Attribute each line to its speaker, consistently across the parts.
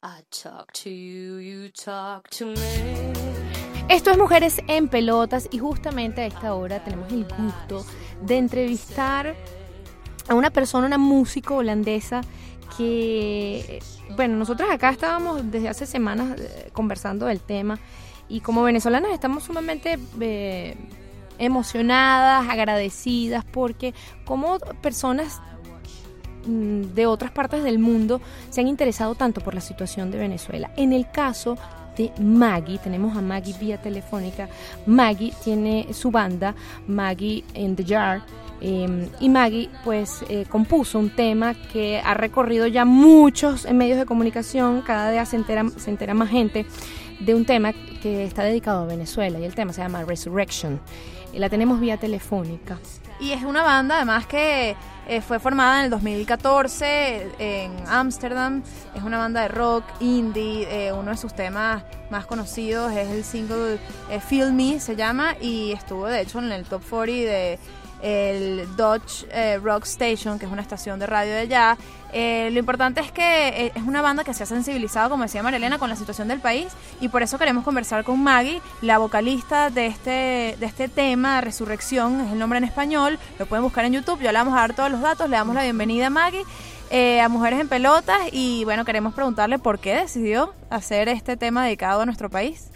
Speaker 1: I talk to you, you talk to me.
Speaker 2: Esto es Mujeres en Pelotas y justamente a esta hora tenemos el gusto de entrevistar a una persona, una músico holandesa que, bueno, nosotros acá estábamos desde hace semanas conversando del tema y como venezolanas estamos sumamente emocionadas, agradecidas porque como personas de otras partes del mundo se han interesado tanto por la situación de Venezuela. En el caso de Maggie, tenemos a Maggie vía telefónica. Maggie tiene su banda Maggie in the Jar y Maggie pues compuso un tema que ha recorrido ya muchos medios de comunicación. Cada día se entera más gente de un tema que está dedicado a Venezuela y el tema se llama Resurrection y la tenemos vía telefónica.
Speaker 3: Y es una banda además que fue formada en el 2014 en Ámsterdam. Es una banda de rock, indie. Uno de sus temas más conocidos es el single Feel Me, se llama, y estuvo de hecho en el top 40 de el Dutch Rock Station, que es una estación de radio de allá. Lo importante es que es una banda que se ha sensibilizado, como decía Marielena, con la situación del país, y por eso queremos conversar con Maggie, la vocalista de este tema, Resurrección, es el nombre en español. Lo pueden buscar en YouTube, ya le vamos a dar todos los datos. Le damos la bienvenida a Maggie, a Mujeres en Pelotas, y bueno, queremos preguntarle por qué decidió hacer este tema dedicado a nuestro país.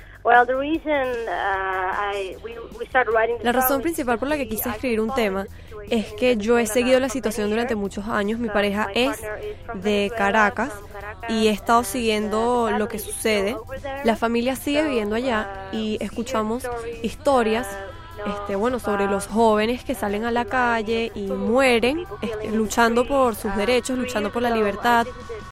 Speaker 4: La razón principal por la que quise escribir un tema es que yo he seguido la situación durante muchos años. Mi pareja es de Caracas y he estado siguiendo lo que sucede. La familia sigue viviendo allá y escuchamos historias sobre los jóvenes que salen a la calle y mueren luchando por sus derechos, luchando por la libertad.